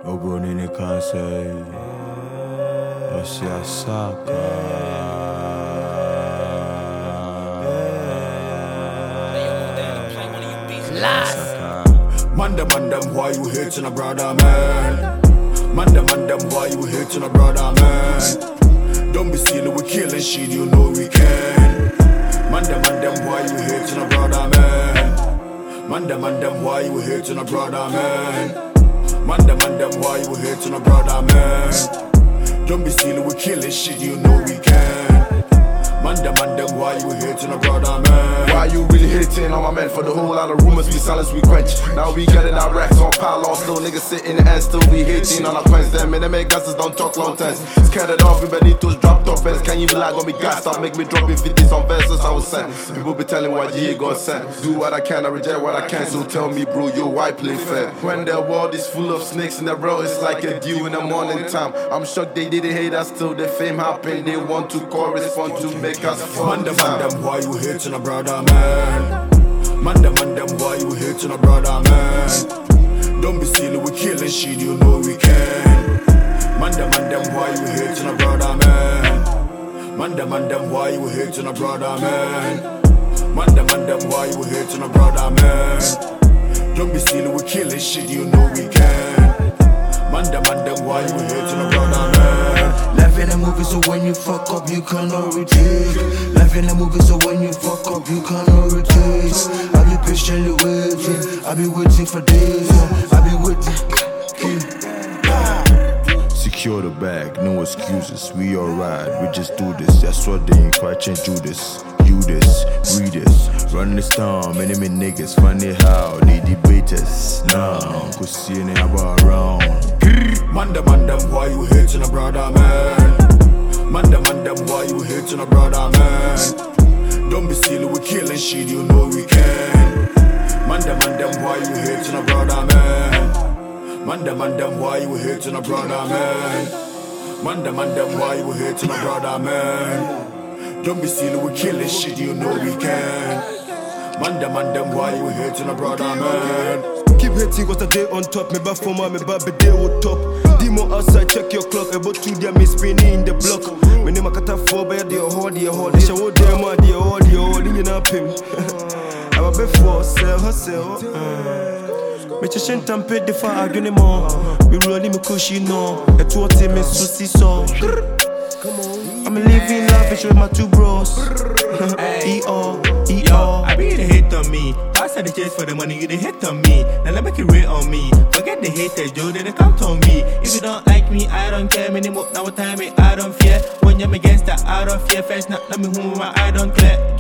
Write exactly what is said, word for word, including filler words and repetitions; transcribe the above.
Obroni ni kansai Osia Saka Man them, man them, why you hating a brother, man? Man them, man them, why you hating a brother, man? Don't be silly, we killing shit, you know we can. Man them, man them, why you hating a brother, man? Man them, man them, why you hating a brother, man? Man them, man them, why you hating a brother, man? Don't be silly, we killing shit, you know we can. Man them, man them, why you hating a brother, man? Why you really hating on my man? For the whole lot of rumors, we silence, we quench. Now we getting our racks on pylons. Still niggas sitting and still we hating on our quench. Them and they make guesses, don't talk long times. Scared it off, we Benito's dropped off ends. Can't even lie on me gas, stop make me drop in fifties on verses I was sent. People be telling what you ain't gonna send. Do what I can, I reject what I can. So tell me bro, yo, why play fair? When the world is full of snakes in the road, it's like a dew in the morning time. I'm shocked they didn't hate us till the fame happened. They want to correspond to make us fun. Man them, man them, why you hating a brother, man? Man them, man them, why you hating a brother, man? Don't be silly, we killing shit, you know we can. Man them, man them, why you hating a brother, man? Man them, man them, why you hating a brother, man? Man them, man them, why you hating a brother, man? Don't be silly, we killing shit, you know we can. Man them, man them, why you hating a brother, man? Life in the movie, so when you fuck up, you cannot retreat. Life in the movie, so when you fuck up, you cannot retreat. I be patiently waiting, I be waiting for days, I be waiting. Secure the bag, no excuses, we alright, we just do this. That's what they ain't quite change, do this. You this, read this, run this town, many me niggas, funny how they debate us. Now, cause seeing it about around. Man them, man them, why you hating a brother, man? Man them, man them, why you hating a brother, man? Don't be silly, we killing shit, you know we can. Man them, man them, why you hating a brother, man? Man them, man them, why you hating a brother, man? Man them, man them, why you hating a brother, man? Don't be silly, we killing shit, you know we can. Man them, man them, why you hating a brother, man? Keep hating cause I day on top. Me back for my me back be day on top. Demo outside, check your clock. About two day me spinning in the block. Me name I cut a four by the hard, the hard. They show them my the hard, the hard. You know him. I'm a before sell hustle. Me chasing tampe the far arguing more. Me rolling me cushy no. Et toi t'es me soucis so. I'm living lavish with my two bros. E O E O. I be the hate on me. Pass the chase for the money, you the hate on me. Now let make it real on me. Forget the haters, Joe, they count on me. If you don't like me, I don't care. Minimum now time, I don't fear. When you're against that, I don't fear. First, not let me whom I don't clear.